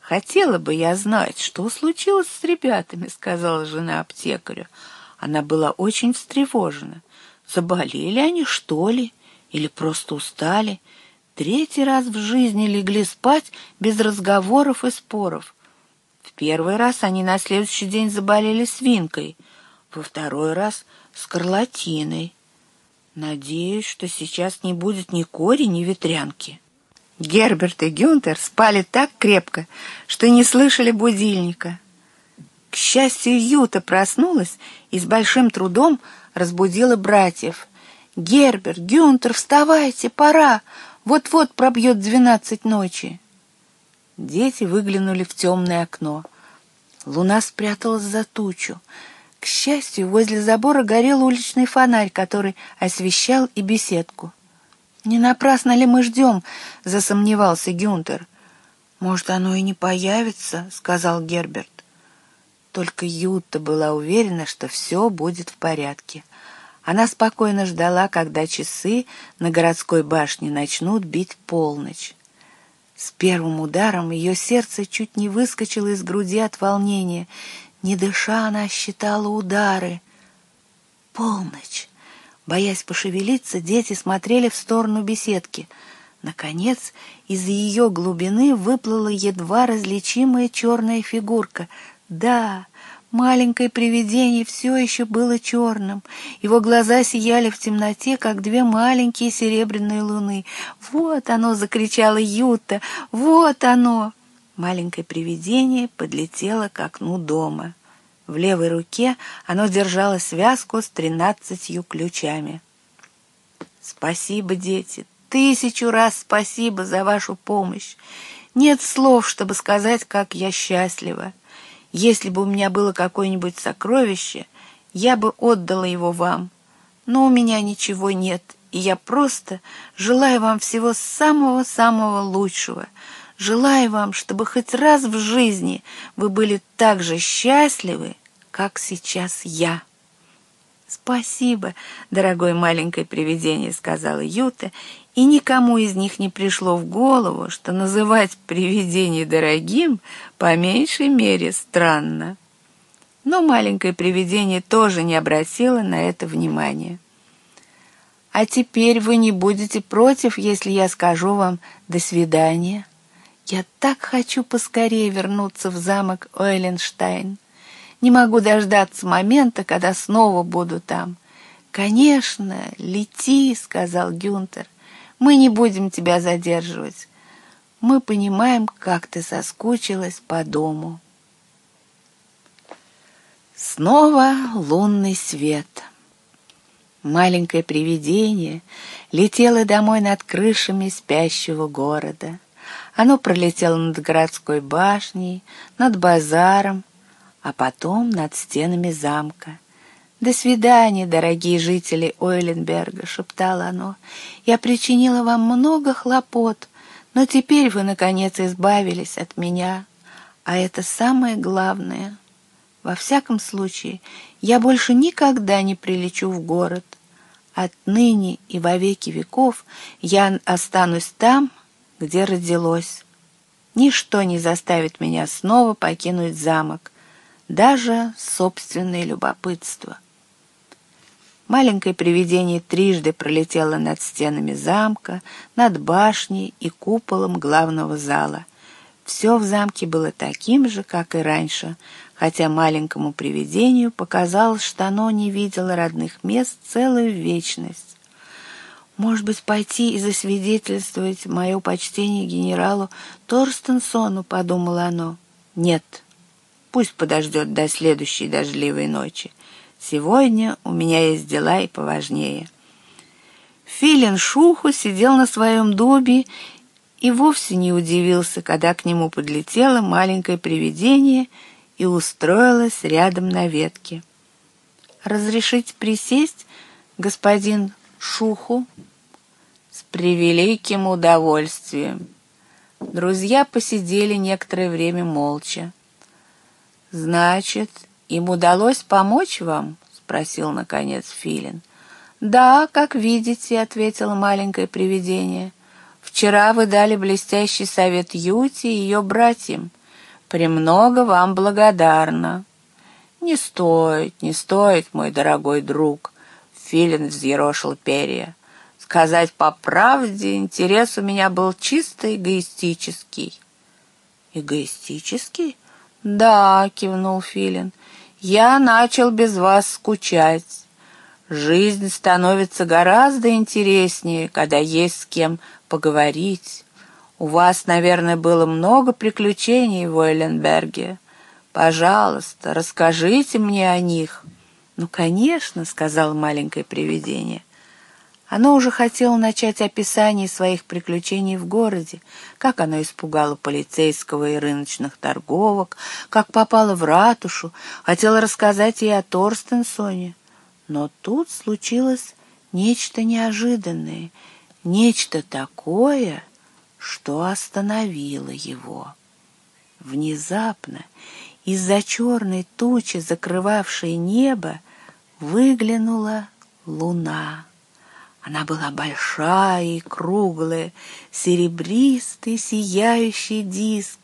«Хотела бы я знать, что случилось с ребятами», — сказала жена аптекарю. Она была очень встревожена. Заболели они, что ли? Или просто устали? Третий раз в жизни легли спать без разговоров и споров. В первый раз они на следующий день заболели свинкой, во второй раз — скарлатиной. Надеюсь, что сейчас не будет ни кори, ни ветрянки. Герберт и Гюнтер спали так крепко, что не слышали будильника. К счастью, Юта проснулась и с большим трудом разбудила братьев. «Герберт, Гюнтер, вставайте, пора! Вот-вот пробьет 12 ночи!» Дети выглянули в темное окно. Луна спряталась за тучу. К счастью, возле забора горел уличный фонарь, который освещал и беседку. «Не напрасно ли мы ждем?» — засомневался Гюнтер. «Может, оно и не появится», — сказал Герберт. Только Юта была уверена, что все будет в порядке. Она спокойно ждала, когда часы на городской башне начнут бить полночь. С первым ударом ее сердце чуть не выскочило из груди от волнения. Не дыша, она считала удары. Полночь. Боясь пошевелиться, дети смотрели в сторону беседки. Наконец, из ее глубины выплыла едва различимая черная фигурка. Да, маленькое привидение все еще было черным. Его глаза сияли в темноте, как две маленькие серебряные луны. «Вот оно!» — закричала Юта. «Вот оно!» Маленькое привидение подлетело к окну дома. В левой руке оно держало связку с 13 ключами. «Спасибо, дети! 1000 раз спасибо за вашу помощь! Нет слов, чтобы сказать, как я счастлива! Если бы у меня было какое-нибудь сокровище, я бы отдала его вам. Но у меня ничего нет, и я просто желаю вам всего самого-самого лучшего. Желаю вам, чтобы хоть раз в жизни вы были так же счастливы, как сейчас я». «Спасибо, дорогое маленькое привидение», — сказала Юта, и никому из них не пришло в голову, что называть привидение дорогим по меньшей мере странно. Но маленькое привидение тоже не обратило на это внимания. «А теперь вы не будете против, если я скажу вам «до свидания»? Я так хочу поскорее вернуться в замок Ойленштайн. Не могу дождаться момента, когда снова буду там». «Конечно, лети», — сказал Гюнтер. «Мы не будем тебя задерживать. Мы понимаем, как ты соскучилась по дому». Снова лунный свет. Маленькое привидение летело домой над крышами спящего города. Оно пролетело над городской башней, над базаром, а потом над стенами замка. «До свидания, дорогие жители Ойленберга», — шептало оно. «Я причинила вам много хлопот, но теперь вы, наконец, избавились от меня, а это самое главное. Во всяком случае, я больше никогда не прилечу в город. Отныне и во веки веков я останусь там, где родилось. Ничто не заставит меня снова покинуть замок, даже собственное любопытство». Маленькое привидение трижды пролетело над стенами замка, над башней и куполом главного зала. Все в замке было таким же, как и раньше, хотя маленькому привидению показалось, что оно не видело родных мест целую вечность. «Может быть, пойти и засвидетельствовать мое почтение генералу Торстенсону?» — подумало оно. «Нет, пусть подождет до следующей дождливой ночи. Сегодня у меня есть дела и поважнее». Филин Шуху сидел на своем дубе и вовсе не удивился, когда к нему подлетело маленькое привидение и устроилось рядом на ветке. «Разрешите присесть, господин Шуху?» «С превеликим удовольствием». Друзья посидели некоторое время молча. «Значит, им удалось помочь вам?» — спросил, наконец, Филин. «Да, как видите», — ответило маленькое привидение. «Вчера вы дали блестящий совет Юте и ее братьям. Премного вам благодарна. Не стоит, не стоит, мой дорогой друг. Филин взъерошил перья. Сказать по правде, интерес у меня был чисто эгоистический. Эгоистический? Да, кивнул Филин. Я начал без вас скучать. Жизнь становится гораздо интереснее, когда есть с кем поговорить. У вас, наверное, было много приключений в Уйленберге. Пожалуйста, расскажите мне о них. Ну, конечно, сказала маленькое привидение. Оно уже хотело начать описание своих приключений в городе, как оно испугало полицейского и рыночных торговок, как попало в ратушу, хотело рассказать ей о Торстенсоне. Но тут случилось нечто неожиданное, нечто такое, что остановило его. Внезапно из-за черной тучи, закрывавшей небо, выглянула луна. Она была большая и круглая, серебристый сияющий диск.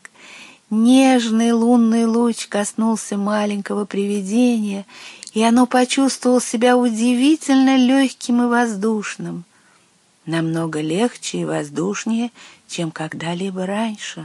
Нежный лунный луч коснулся маленького привидения, и оно почувствовало себя удивительно легким и воздушным. Намного легче и воздушнее, чем когда-либо раньше.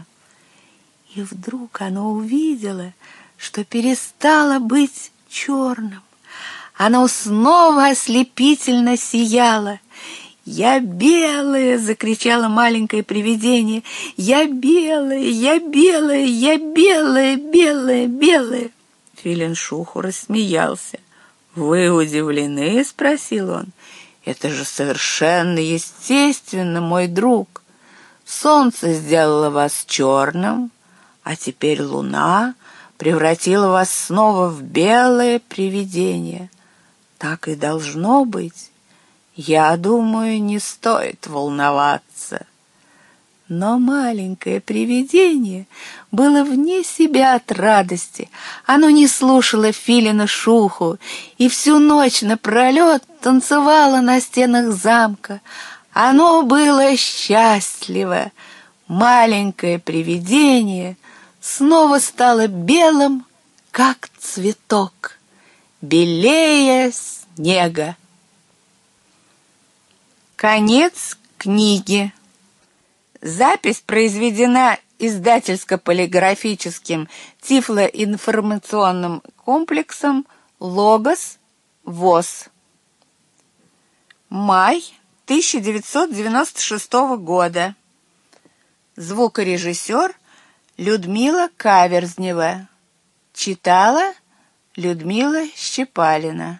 И вдруг оно увидело, что перестало быть черным. Оно снова ослепительно сияло. «Я белая!» — закричало маленькое привидение. «Я белая! Я белая! Я белая! Белая! Белая!» Филин Шуху рассмеялся. «Вы удивлены?» — спросил он. «Это же совершенно естественно, мой друг. Солнце сделало вас черным, а теперь луна превратила вас снова в белое привидение. Так и должно быть. Я думаю, не стоит волноваться». Но маленькое привидение было вне себя от радости. Оно не слушало Филина Шуху и всю ночь напролет танцевало на стенах замка. Оно было счастливо. Маленькое привидение снова стало белым, как цветок, белее снега. Конец книги. Запись произведена издательско-полиграфическим тифлоинформационным комплексом «Логос ВОС». Май 1996 года. Звукорежиссер Людмила Каверзнева. Читала Людмила Щепалина.